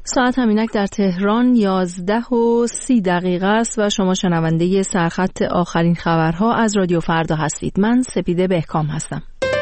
ساعت همینک در تهران 11:30 است و شما شنونده سرخط آخرین خبرها از رادیو فردا هستید. من سپیده بهکام هستم.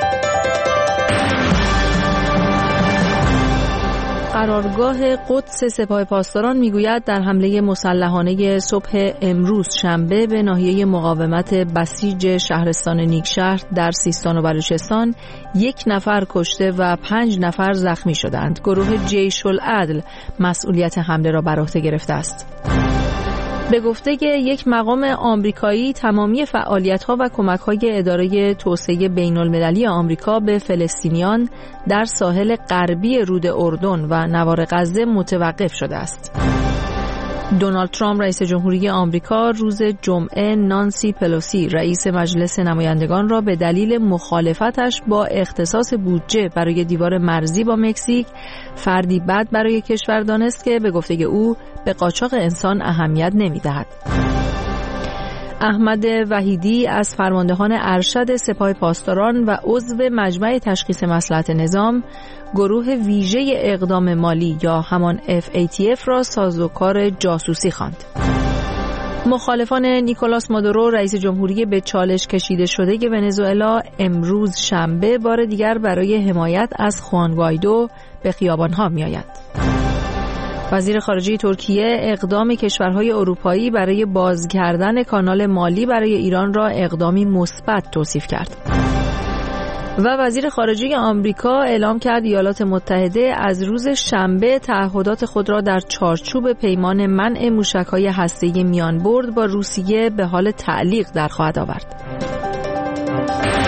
قرارگاه قدس سپاه پاسداران میگوید در حمله مسلحانه صبح امروز شنبه به ناحیه مقاومت بسیج شهرستان نیکشهر در سیستان و بلوچستان 1 نفر کشته و 5 نفر زخمی شدند. گروه جیش العدل مسئولیت حمله را بر عهده گرفته است. به گفته یک مقام آمریکایی تمامی فعالیت‌ها و کمک‌های اداره توسعه بین‌المللی آمریکا به فلسطینیان در ساحل غربی رود اردن و نوار غزه متوقف شده است. دونالد ترامپ رئیس جمهوری آمریکا روز جمعه نانسی پلوسی رئیس مجلس نمایندگان را به دلیل مخالفتش با اختصاص بودجه برای دیوار مرزی با مکزیک فردی بد برای کشور دانست که به گفته او به قاچاق انسان اهمیت نمی‌دهد. احمد وحیدی از فرماندهان ارشد سپاه پاسداران و عضو مجمع تشخیص مصلحت نظام گروه ویژه اقدام مالی یا همان FATF را سازوکار جاسوسی خواند. مخالفان نیکولاس مادورو رئیس جمهوری به چالش کشیده شده ونزوئلا امروز شنبه بار دیگر برای حمایت از خوان گایدو به خیابان‌ها می‌آید. وزیر خارجه ترکیه اقدام کشورهای اروپایی برای باز کردن کانال مالی برای ایران را اقدامی مثبت توصیف کرد. و وزیر خارجه آمریکا اعلام کرد ایالات متحده از روز شنبه تعهدات خود را در چارچوب پیمان منع موشک‌های هسته‌ای میانبرد با روسیه به حال تعلیق در خواهد آورد.